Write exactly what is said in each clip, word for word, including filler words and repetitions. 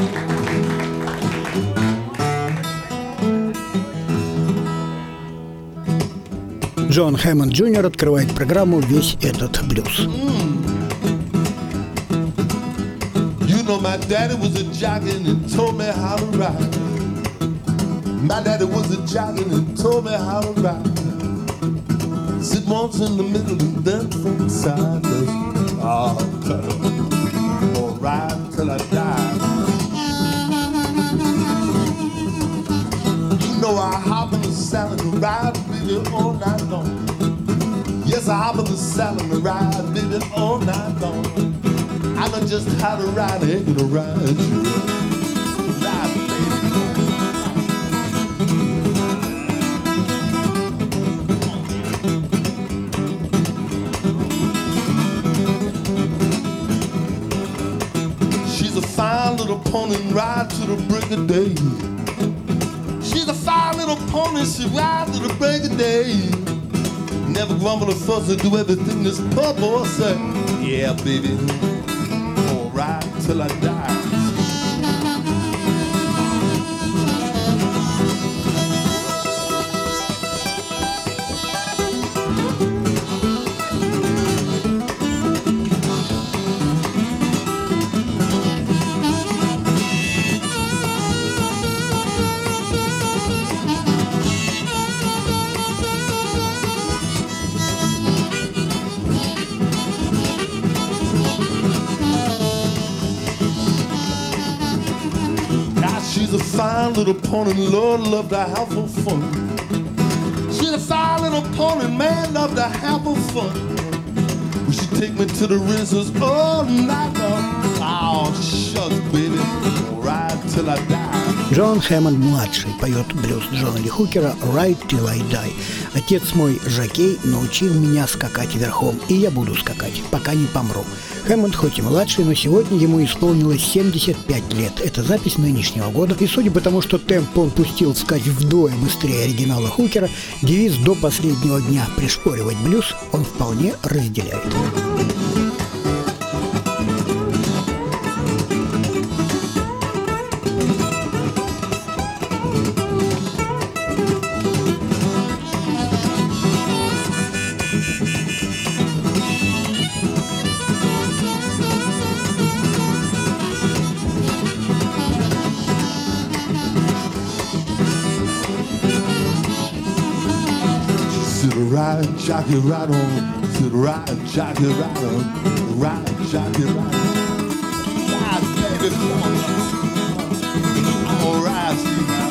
Джон Хэммонд Джуниор открывает программу «Весь этот блюз». You know, my daddy was a jogging and told me how to ride. My daddy was a jogging and told me how to ride. Sit once in the middle and then from side. Oh, or ride till I die. You know, I hop in the saddle and ride, baby, all night long. Yes, I hop in the saddle and ride, baby, all night long. I know just how to ride, I ain't gonna ride you. Ride, baby. She's a fine little pony and ride to the break of day. She's a fine little pony, she rides to the break of day. Never grumble or fuss or do everything this poor boy say. Yeah, baby. Ride till I die. She's a fine little pony, Lord love to have her fun. She's a fine little pony, man love to have her fun. Well, she take me to the races all night long. Oh, shucks, baby, ride till I die. Джон Хэммонд-младший поет блюз Джона Ли Хукера «Ride Till I Die». Отец мой, жокей, научил меня скакать верхом, и я буду скакать, пока не помру. Хэммонд хоть и младший, но сегодня ему исполнилось семьдесят пять лет. Это запись нынешнего года. И судя по тому, что темп он пустил сказать вдвое быстрее оригинала Хукера, девиз «До последнего дня пришпоривать блюз» он вполне разделяет. Ride, jockey, ride on. Sit, ride, jockey, ride on. Ride, jockey, ride on. Ride, baby, come on. I'm gonna ride, see now.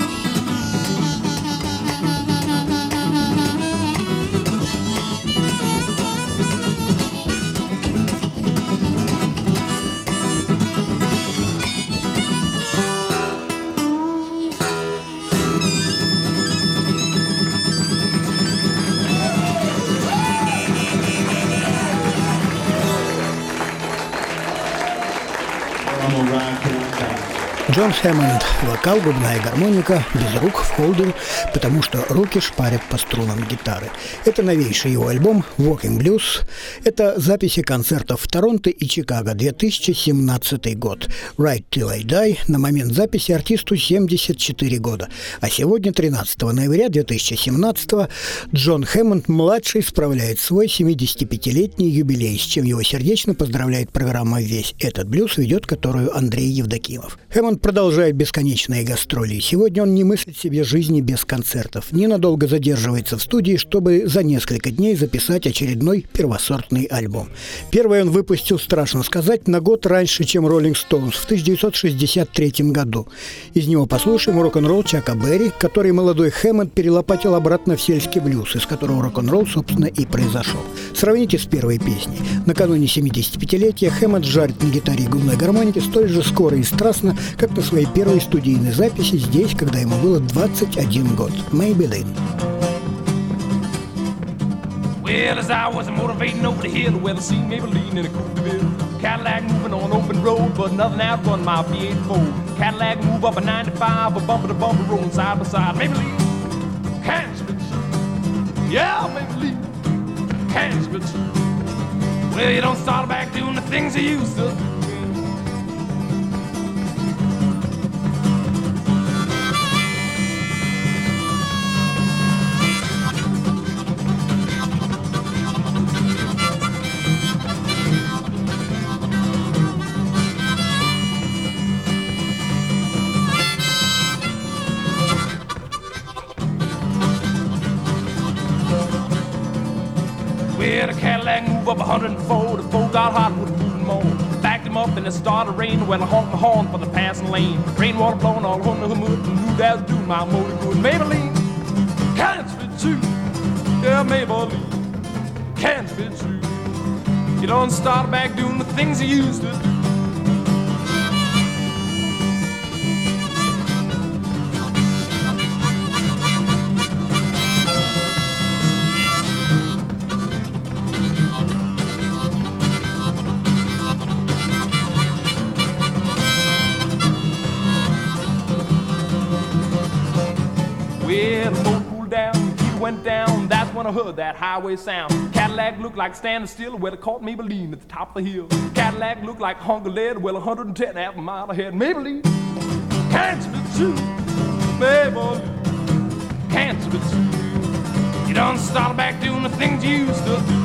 Джон Хэммонд – вокал, губная гармоника, без рук в холдере, потому что руки шпарят по струнам гитары. Это новейший его альбом «Walking Blues». Это записи концертов в Торонто и Чикаго, две тысячи семнадцатый год. «Ride Till I Die» на момент записи артисту семьдесят четыре года. А сегодня, тринадцатого ноября две тысячи семнадцатого, Джон Хэммонд-младший справляет свой семидесятипятилетний юбилей, с чем его сердечно поздравляет программа «Весь этот блюз», ведет которую Андрей Евдокимов. Хэммонд продолжает бесконечные гастроли. Сегодня он не мыслит себе жизни без концертов. Ненадолго задерживается в студии, чтобы за несколько дней записать очередной первосортный альбом. Первый он выпустил, страшно сказать, на год раньше, чем Rolling Stones, в тысяча девятьсот шестьдесят третьем году. Из него послушаем рок-н-ролл Чака Берри, который молодой Хэммонд перелопатил обратно в сельский блюз, из которого рок-н-ролл, собственно, и произошел. Сравните с первой песней. Накануне семидесятипятилетия Хэммонд жарит на гитаре и губной гармонике столь же скоро и страстно, как на своей первой студийной записи здесь, когда ему было двадцать один год. Maybelline. Well, as I was motivating over the hill, well, I seen Maybelline in a coupe de ville. Cadillac moving on open road, but nothing out run my V eighty-four. Cadillac move up a ninety-five, a bumper to bumper, rolling side by side. Maybelline, hands, bitch. Yeah, Maybelline, hands, bitch. Well, you don't start back doing the things you used to. move up one oh four. The four got hot with moving more. Backed him up and it started raining. Well, I honked my horn for the passing lane. Rainwater blowing all on the hood and moved out doing my motor good. Maybelline, can't spit too. Yeah, Maybelline, can't spit too. You don't start back doing the things you used to do. Well, the boat cooled down, the heat went down. That's when I heard that highway sound. Cadillac looked like standing still. Well, it caught Maybelline at the top of the hill. Cadillac looked like a hunk of lead. Well, one hundred ten half a mile ahead. Maybelline, can't spit too. Maybelline, can't spit too. You done started back doing the things you used to do.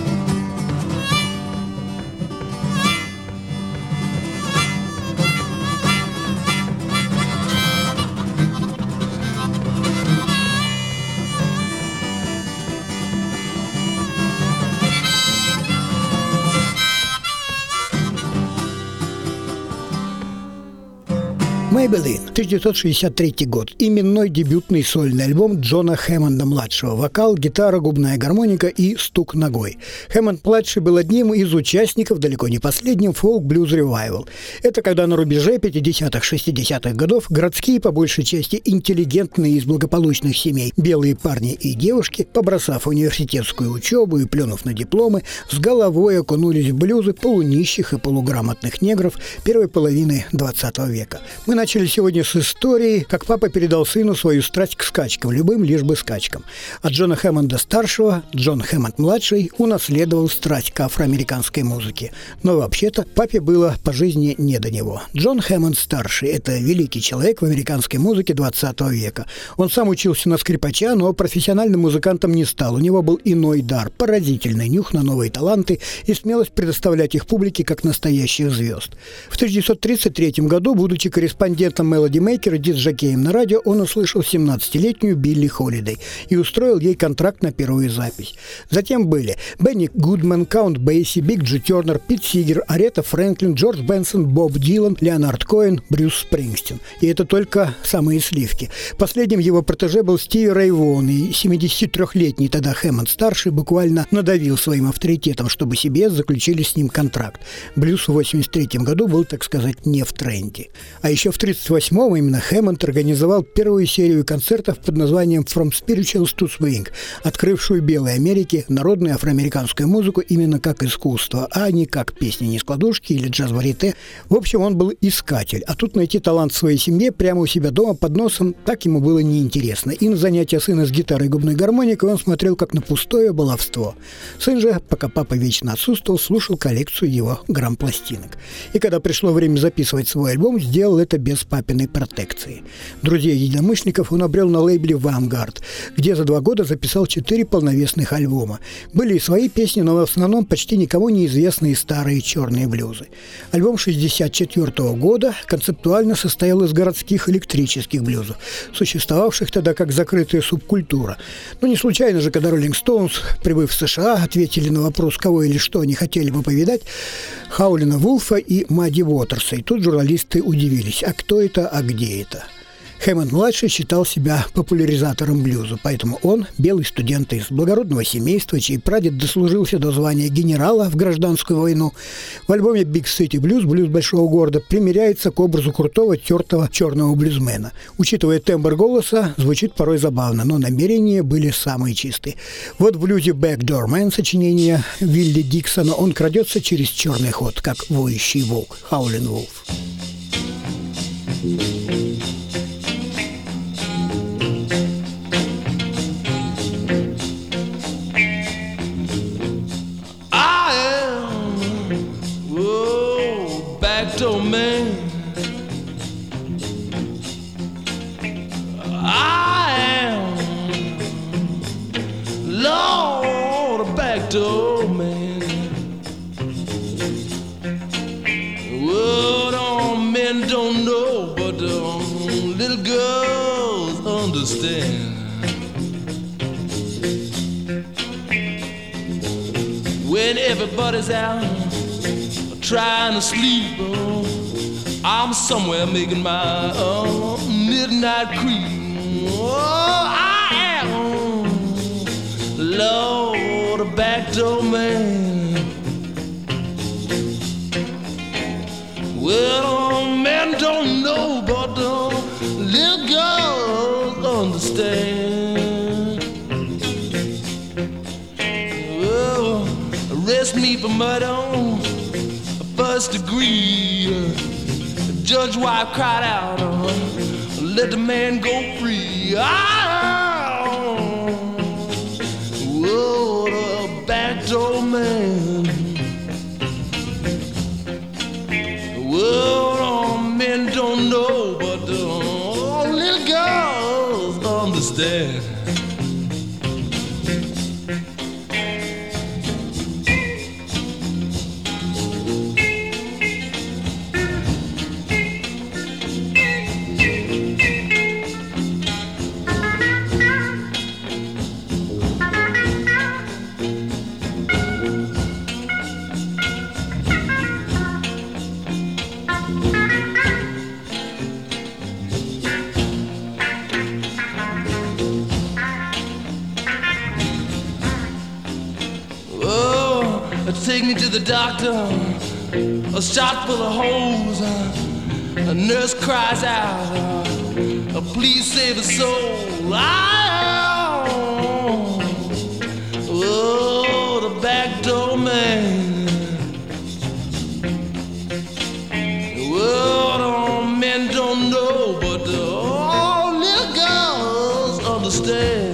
Maybelline, тысяча девятьсот шестьдесят третий год. Именной дебютный сольный альбом Джона Хэммонда-младшего. Вокал, гитара, губная гармоника и стук ногой. Хэммонд-младший был одним из участников, далеко не последним, фолк-блюз ревайвал. Это когда на рубеже пятидесятых-шестидесятых годов городские, по большей части интеллигентные из благополучных семей, белые парни и девушки, побросав университетскую учебу и плюнув на дипломы, с головой окунулись в блюзы полунищих и полуграмотных негров первой половины двадцатого века. Мы начали сегодня с истории, как папа передал сыну свою страсть к скачкам, любым лишь бы скачкам. От Джона Хэммонда-старшего Джон Хэммонд-младший унаследовал страсть к афроамериканской музыке. Но вообще-то папе было по жизни не до него. Джон Хэммонд-старший – это великий человек в американской музыке двадцатого века. Он сам учился на скрипача, но профессиональным музыкантом не стал. У него был иной дар, поразительный нюх на новые таланты и смелость предоставлять их публике как настоящих звезд. В тысяча девятьсот тридцать третьем году, будучи корреспондентом Melody Maker и диск-жокеем на радио, он услышал семнадцатилетнюю Билли Холидей и устроил ей контракт на первую запись. Затем были Бенни Гудман, Каунт Бейси, Биг Джи Тернер, Пит Сигер, Арета Фрэнклин, Джордж Бенсон, Боб Дилан, Леонард Коэн, Брюс Спрингстин. И это только самые сливки. Последним его протеже был Стиви Рэй Вон, и семидесятитрёхлетний тогда Хэммонд-старший буквально надавил своим авторитетом, чтобы си би эс заключили с ним контракт. Блюз в восемьдесят третьем году был, так сказать, не в тренде. А еще в тридцать восьмом именно Хэммонд организовал первую серию концертов под названием «From Spirituals to Swing», открывшую белой Америке народную афроамериканскую музыку именно как искусство, а не как песни-нескладушки или джаз-варьете. В общем, он был искатель, а тут найти талант в своей семье прямо у себя дома под носом так ему было неинтересно. И на занятия сына с гитарой и губной гармоникой он смотрел как на пустое баловство. Сын же, пока папа вечно отсутствовал, слушал коллекцию его грамм-пластинок. И когда пришло время записывать свой альбом, сделал это без папиной протекции. Друзей-единомышленников он обрел на лейбле «Vanguard», где за два года записал четыре полновесных альбома. Были и свои песни, но в основном почти никому неизвестные старые черные блюзы. Альбом шестьдесят четвёртого года концептуально состоял из городских электрических блюзов, существовавших тогда как закрытая субкультура. Но не случайно же, когда Rolling Stones, прибыв в США, ответили на вопрос, кого или что они хотели бы повидать, Хаулина Вулфа и Мадди Уотерса. И тут журналисты удивились, а кто это, а где это? Хэммонд-младший считал себя популяризатором блюза, поэтому он, белый студент из благородного семейства, чей прадед дослужился до звания генерала в гражданскую войну, в альбоме Big City Blues, блюз большого города, примиряется к образу крутого, тертого черного блюзмена. Учитывая тембр голоса, звучит порой забавно, но намерения были самые чистые. Вот в блюзе Backdoor Man сочинения Вилли Диксона он крадется через черный ход, как воющий волк, Howlin' Wolf. Backdoor man, I am, Lord, a backdoor man. What all men don't know, but um, little girls understand. Whenever everybody's out trying to sleep. Oh, I'm somewhere making my uh, midnight creep. Oh, I am, Lord, a backdoor man. Well, men don't know, but the little girls understand. Well, arrest me for murder, first degree. Judge wife cried out, uh, let the man go free. Ah, whoa, the backdoor man. Well, uh, men don't know, but uh, little girls understand. Take me to the doctor, a shot full of holes. A nurse cries out, please save a soul. Oh, oh, the backdoor man. Well, oh, men don't know, but oh, little girls understand.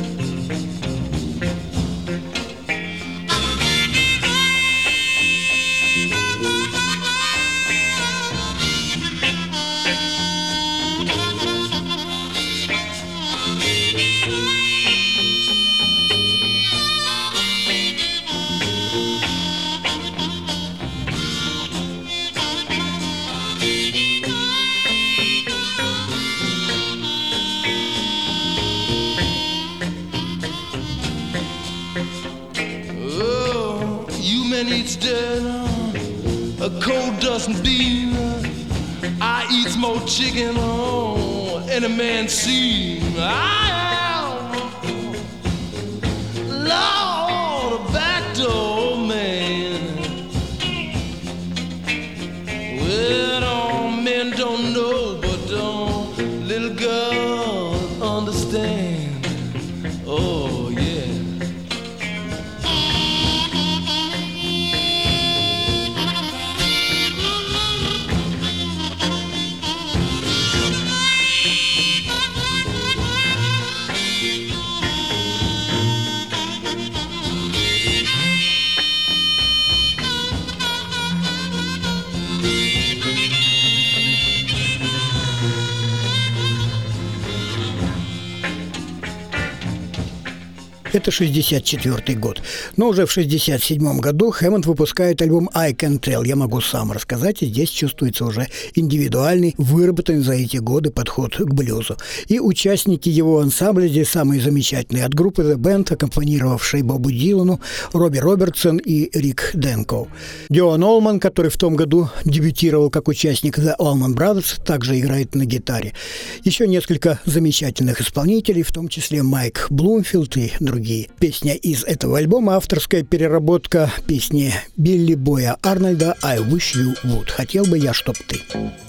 Eats dinner, a cold doesn't bean. I eats more chicken on any man's seen. I am Lord, a backdoor man. Well, all men don't know, but don't little girls understand. Oh yeah. Это шестьдесят четвёртый год. Но уже в шестьдесят седьмом году Хэммонд выпускает альбом «I Can Tell», «Я могу сам рассказать», и здесь чувствуется уже индивидуальный, выработанный за эти годы подход к блюзу. И участники его ансамбля здесь самые замечательные. От группы The Band, аккомпанировавшей Бобу Дилану, Робби Робертсон и Рик Денко. Дюан Олман, который в том году дебютировал как участник The Allman Brothers, также играет на гитаре. Еще несколько замечательных исполнителей, в том числе Майк Блумфилд и другие. Песня из этого альбома — авторская переработка песни Билли Боя Арнольда «I Wish You Would». «Хотел бы я, чтоб ты».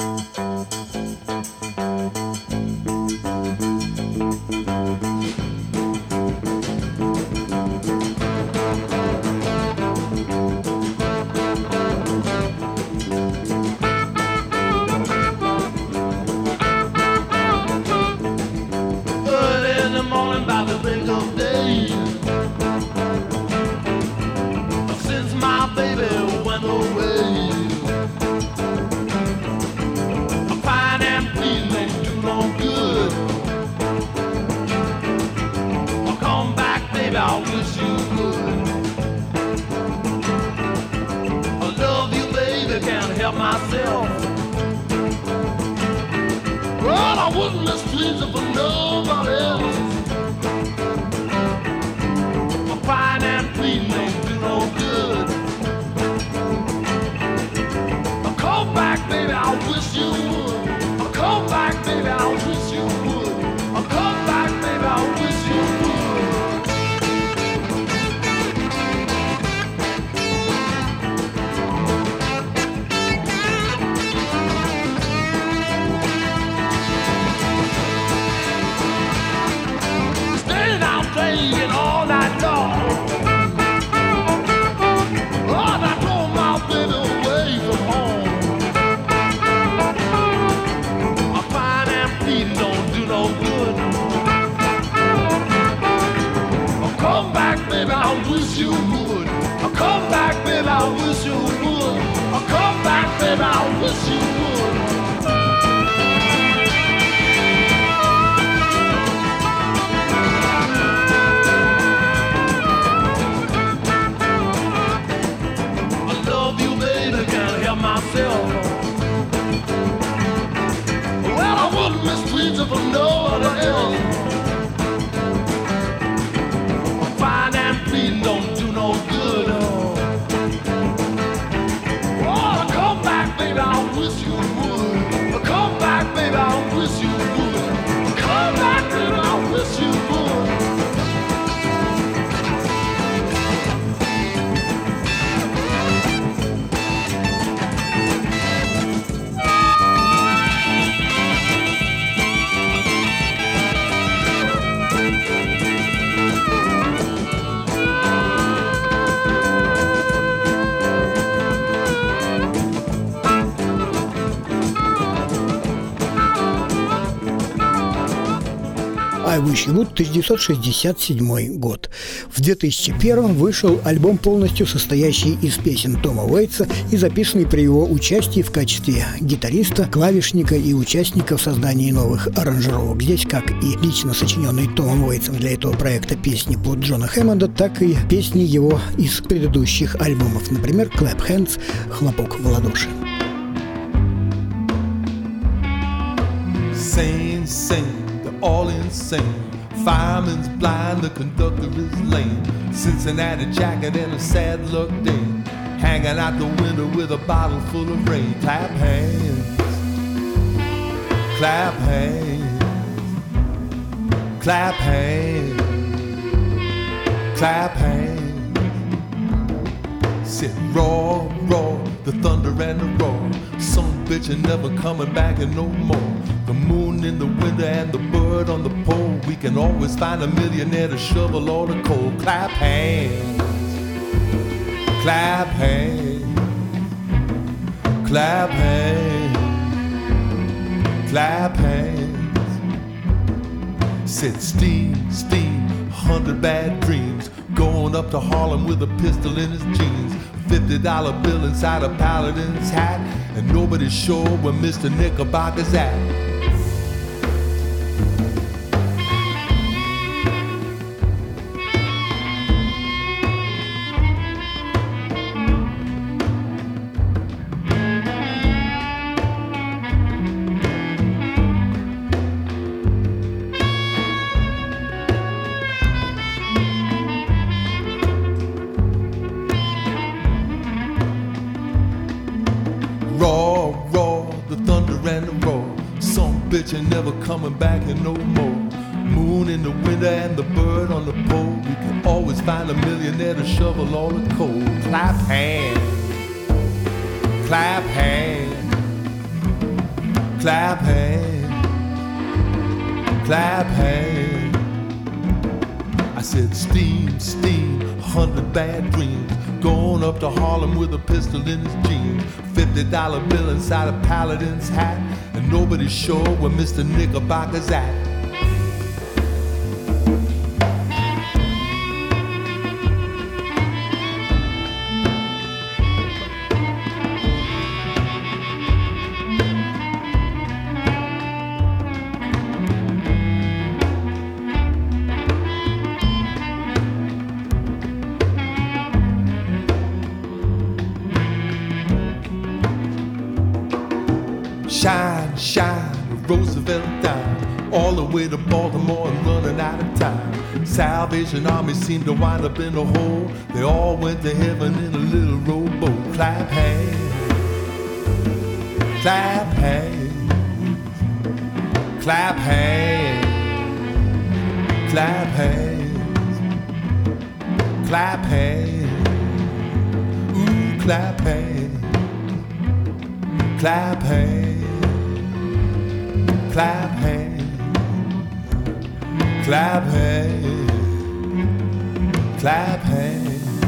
Myself. Well, I wouldn't misplease it for nobody else. I'm crying and pleading ain't do no good. you would. Oh, come back, baby, I wish you would. Oh, come back, baby, I wish you would. Staying out playing all night long. Oh, I drove my baby away from home. I find and feeding don't do no good. Oh, come back, baby, I wish you would. Oh, come back, baby, I wish you would. Oh, come back, baby, I wish you would. Myself. Well, I wouldn't mistreat you for no other else. Fine and pleading don't do no good. Oh, come back, baby, I wish you would. Come back, baby, I wish you would. Come back, baby, I wish you would. I Wish You Would, тысяча девятьсот шестьдесят седьмой год. В две тысячи первом вышел альбом, полностью состоящий из песен Тома Уэйтса и записанный при его участии в качестве гитариста, клавишника и участника в создании новых аранжировок. Здесь как и лично сочиненные Томом Уэйтсом для этого проекта песни под Джона Хэммонда, так и песни его из предыдущих альбомов, например, «Clap Hands» — «Хлопок в ладоши». Sing, sing. All insane. Fireman's blind, the conductor is lame. Cincinnati jacket and a sad luck day. Hanging out the window with a bottle full of rain. Clap hands, clap hands, clap hands, clap hands. Sit raw, raw, the thunder and the roar. Some bitch ain't never coming back and no more. The moon in the window and the bird on the pole. We can always find a millionaire to shovel all the coal. Clap hands, clap hands, clap hands, clap hands. Said steam, steam, hundred bad dreams. Going up to Harlem with a pistol in his jeans. Fifty dollar bill inside a paladin's hat. And nobody's sure where Mister Knickerbocker's at. Bitch ain't never coming back and no more. Moon in the window and the bird on the pole. We can always find a millionaire to shovel all the coal. Clap hands, clap hands, clap hands, clap hands. I said steam, steam, a hundred bad dreams. Going up to Harlem with a pistol in his jeans. Fifty dollar bill inside a paladin's hat. And nobody's sure where Mister Knickerbocker's at. Shine, shine, Roosevelt down, all the way to Baltimore and running out of time. Salvation Army seemed to wind up in a hole. They all went to heaven in a little rowboat. Clap hands, Clap hands, clap hands, clap hands, clap hands, ooh, clap hands, clap hands, clap hands, clap hands, clap hands.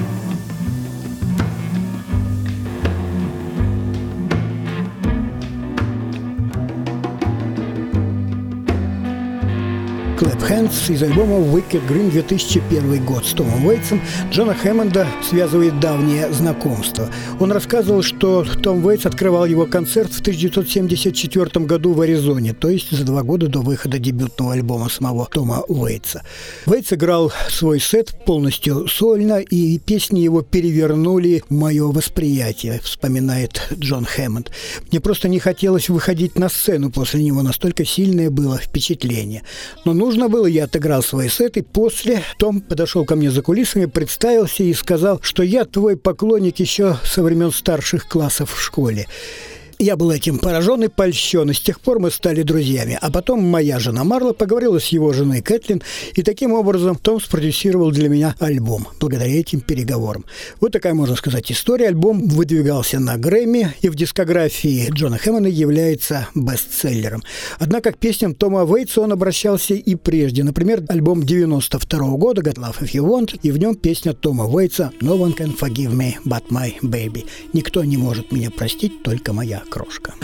Clap Hands из альбома Wicked Green две тысячи первый год. С Томом Уэйтсом Джона Хэммонда связывает давнее знакомство. Он рассказывал, что Том Уэйтс открывал его концерт в тысяча девятьсот семьдесят четвёртом году в Аризоне, то есть за два года до выхода дебютного альбома самого Тома Уэйтса. Уэйтс играл свой сет полностью сольно, и песни его перевернули мое восприятие, вспоминает Джон Хэммонд. Мне просто не хотелось выходить на сцену после него, настолько сильное было впечатление. Но нужно было, я отыграл свой сет, и после Том подошел ко мне за кулисами, представился и сказал, что я твой поклонник еще со времен старших классов в школе. Я был этим поражен и польщен, и с тех пор мы стали друзьями. А потом моя жена Марла поговорила с его женой Кэтлин, и таким образом Том спродюсировал для меня альбом, благодаря этим переговорам. Вот такая, можно сказать, история. Альбом выдвигался на Грэмми, и в дискографии Джона Хэммонда является бестселлером. Однако к песням Тома Уэйтса он обращался и прежде. Например, альбом девяносто второго года «God Love If You Want», и в нем песня Тома Уэйтса «No one can forgive me but my baby». «Никто не может меня простить, только моя крошка».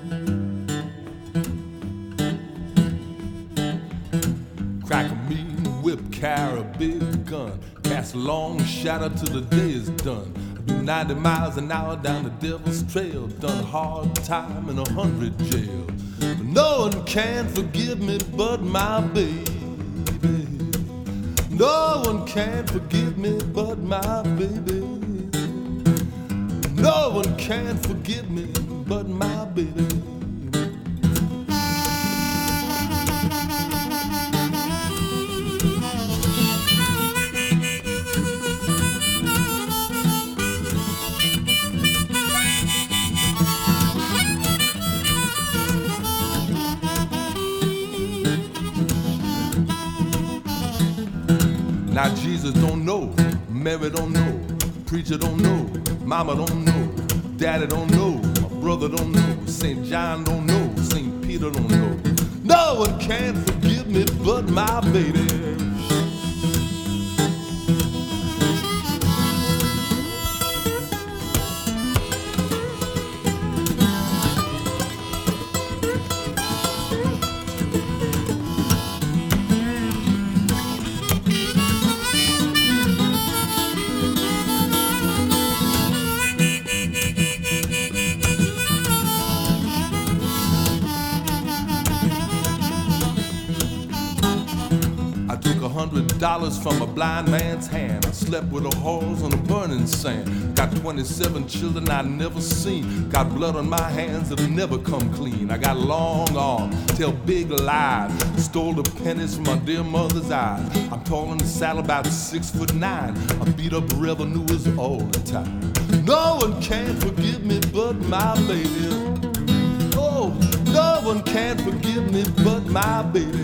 Crack a mean whip, carry a big gun, cast a long shadow till the day is done. I do ninety miles an hour down the devil's trail, done hard time in a hundred jails. But no one can forgive me but my baby. No one can forgive me but my baby. No one can forgive me but my baby. Now Jesus don't know, Mary don't know, preacher don't know, mama don't know, daddy don't know, my brother don't know, Saint John don't know, Saint Peter don't know. No one can forgive me but my baby. Dollars from a blind man's hand. I slept with a horse on the burning sand. Got twenty-seven children I never seen. Got blood on my hands that'll never come clean. I got long arms, tell big lies. Stole the pennies from my dear mother's eyes. I'm tall in the saddle, about six foot nine. I beat up revenuers all the time. No one can forgive me but my baby. Oh, no one can forgive me but my baby.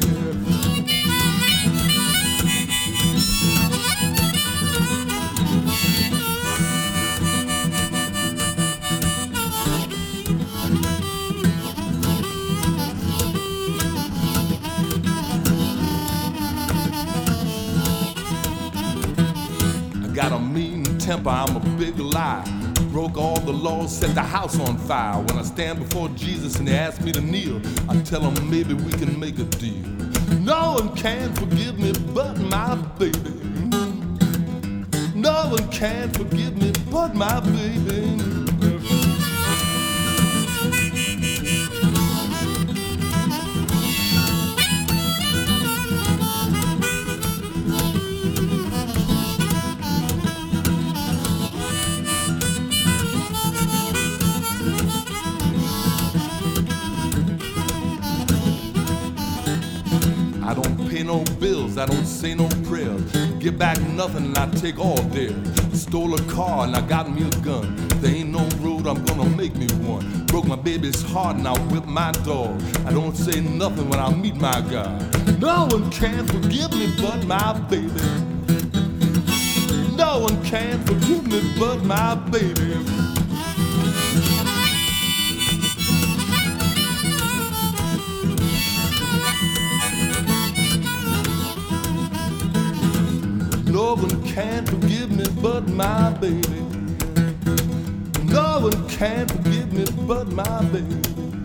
Got a mean temper, I'm a big lie. Broke all the laws, set the house on fire. When I stand before Jesus and he asks me to kneel, I tell him maybe we can make a deal. No one can forgive me but my baby. No one can forgive me but my baby. I don't pay no bills, I don't say no prayers. Give back nothing and I take all theirs. Stole a car and I got me a gun. There ain't no road, I'm gonna make me one. Broke my baby's heart and I whipped my dog. I don't say nothing when I meet my God. No one can forgive me but my baby. No one can forgive me but my baby. No one can forgive me but my baby. No one can forgive me but my baby.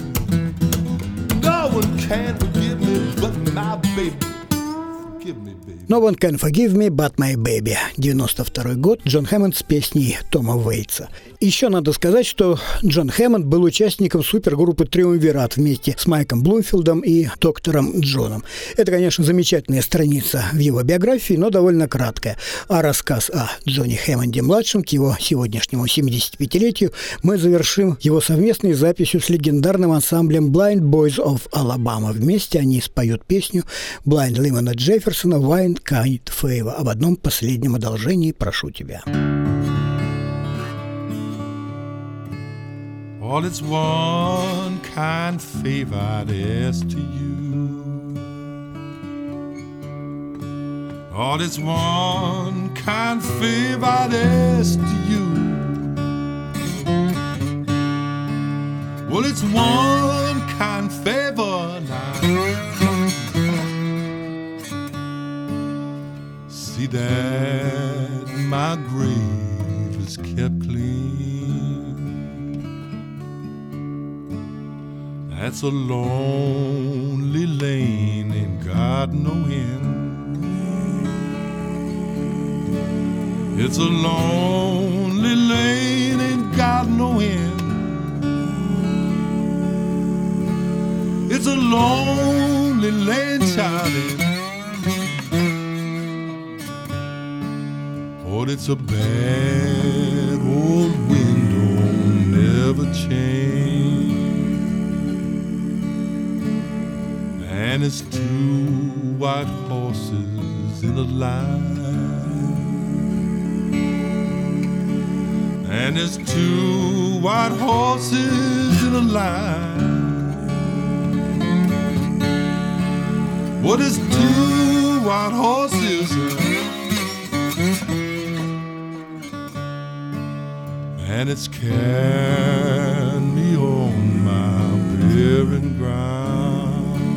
No one can forgive me but my baby. Forgive me, baby. No one can forgive me but my baby. девяносто второй год. Джон Хэммонд с песней Тома Уэйтса. Еще надо сказать, что Джон Хэммонд был участником супергруппы «Триумвират» вместе с Майком Блумфилдом и доктором Джоном. Это, конечно, замечательная страница в его биографии, но довольно краткая. А рассказ о Джоне Хэммонде-младшем к его сегодняшнему семидесятипятилетию мы завершим его совместной записью с легендарным ансамблем Blind Boys of Alabama. Вместе они споют песню Blind Лимона Джефферсона «One Kind Favor». Об одном последнем одолжении прошу тебя. All it's one kind favor I'd ask to you. All it's one kind favor I'd ask to you. Well, it's one kind favor now. See that my grave is kept clean. That's a lonely lane and God no end. It's a lonely lane and God no end. It's a lonely lane, Charlie. Oh, it's a bad old window, never change. And it's two white horses in a line. And it's two white horses in a line. What is two white horses? And it's carrying me on my barren ground.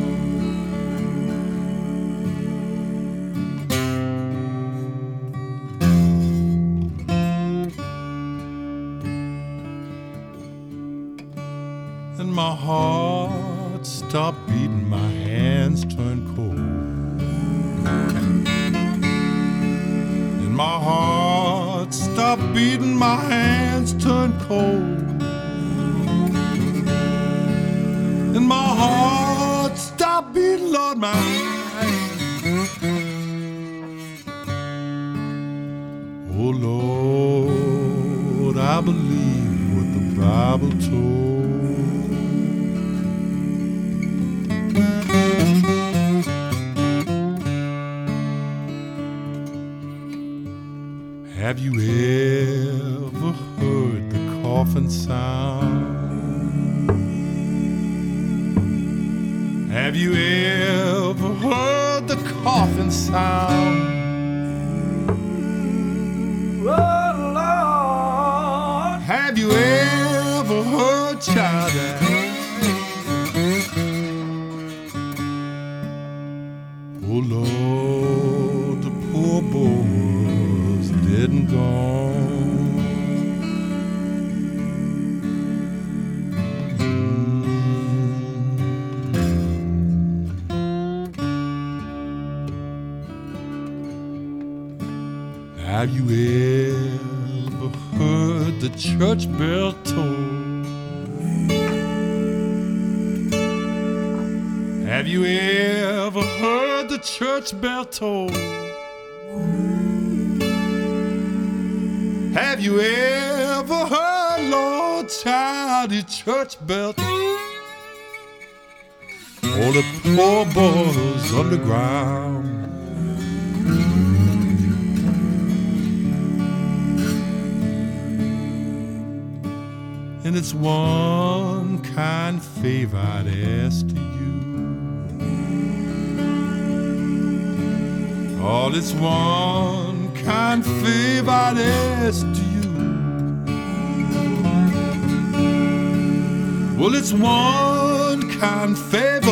And my heart stopped beating, my hands turned cold. And my heart stopped beating, my hands turned cold. And my heart stopped beating, Lord, my oh Lord, I believe what the Bible told. Have you ever heard the coffin sound? Have you ever heard the coffin sound? Oh Lord, have you ever heard, child? Oh Lord, the poor boy's dead and gone. Have you ever heard the church bell toll? Have you ever heard the church bell toll? Have you ever heard, Lord, child, the church bell toll? All the poor boys on the ground. And it's one kind favor I'd ask to you. All it's one kind favor I'd ask to you. Well, it's one kind favor